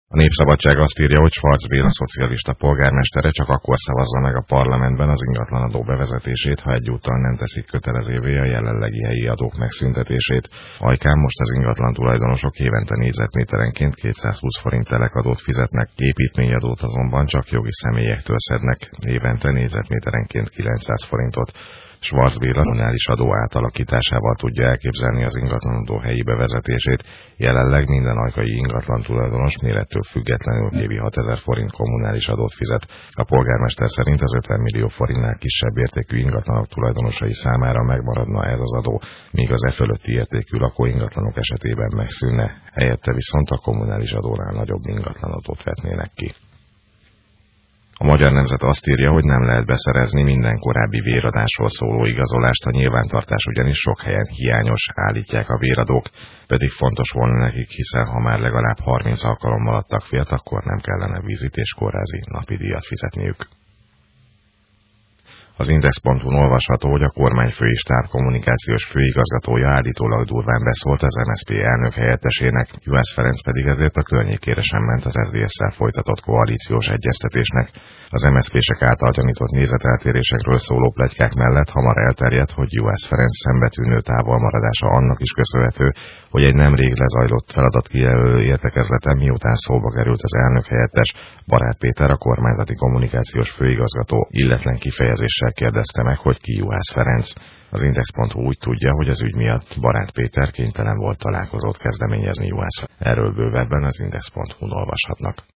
A Népszabadság azt írja, hogy Schwarz Béla szocialista polgármestere csak akkor szavazza meg a parlamentben az ingatlanadó bevezetését, ha egyúttal nem teszik kötelezővé a jelenlegi helyi adók megszüntetését. Ajkán most az ingatlan tulajdonosok évente négyzetméterenként 220 forint telekadót fizetnek, építményadót azonban csak jogi személyektől szednek, évente négyzetméterenként 900 forintot. Schwarz Béla kommunális adó átalakításával tudja elképzelni az ingatlanadó helyi bevezetését. Jelenleg minden ajkai ingatlan tulajdonos mérettől függetlenül évi 6000 forint kommunális adót fizet. A polgármester szerint az 50 millió forintnál kisebb értékű ingatlanok tulajdonosai számára megmaradna ez az adó, míg az e fölötti értékű lakóingatlanok esetében megszűnne. Helyette viszont a kommunális adónál nagyobb ingatlanadót vetnének ki. A Magyar Nemzet azt írja, hogy nem lehet beszerezni minden korábbi véradásról szóló igazolást, a nyilvántartás ugyanis sok helyen hiányos, állítják a véradók, pedig fontos volna nekik, hiszen ha már legalább 30 alkalommal adtak félt, akkor nem kellene vízit és kórházi napi díjat fizetniük. Az Index.hu-n olvasható, hogy a kormányfői stáb kommunikációs főigazgatója állítólag durván beszólt az MSZP elnök helyettesének, Juhász Ferenc pedig ezért a környékére sem ment az SZDSZ-szel folytatott koalíciós egyeztetésnek. Az MSZP-sek által gyanított nézeteltérésekről szóló pletykák mellett hamar elterjedt, hogy Juhász Ferenc szembetűnő távolmaradása annak is köszönhető, hogy egy nemrég lezajlott feladatkijelölő értekezleten, miután szóba került az elnök helyettes, Barát Péter, a kormányzati kommunikációs főigazgató illetlen kifejezéssel kérdezte meg, hogy ki Juhász Ferenc. Az Index.hu úgy tudja, hogy az ügy miatt Barát Péter kénytelen volt találkozót kezdeményezni Juhász Ferenc. Erről bővebben az Index.hu-n olvashatnak.